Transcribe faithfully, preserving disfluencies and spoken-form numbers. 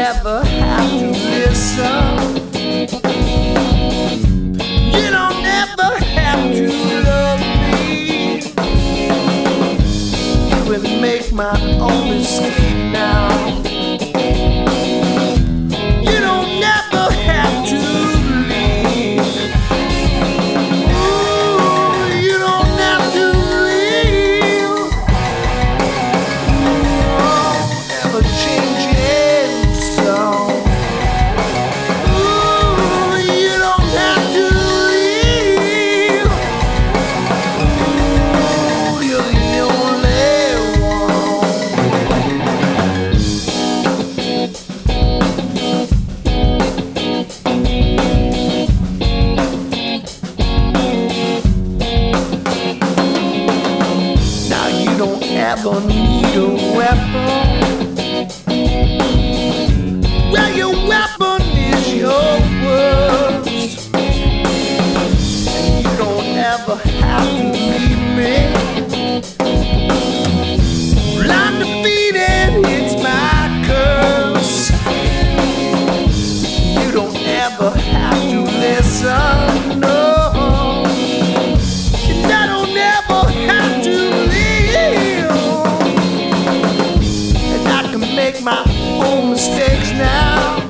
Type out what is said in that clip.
ever have to listen. You don't ever have to love me. You will make my own escape now. You don't ever have to leave. Ooh, you don't have to leave. Oh, ever changing song. Ooh, you don't have to leave. Ooh, you're the only one. Now you don't ever need a weapon. Well, your weapon is your words. And you don't ever have to leave me. Well, I'm defeated, it's my curse. You don't ever have to listen, no. And I don't ever have to leave. And I can make my own mistakes now.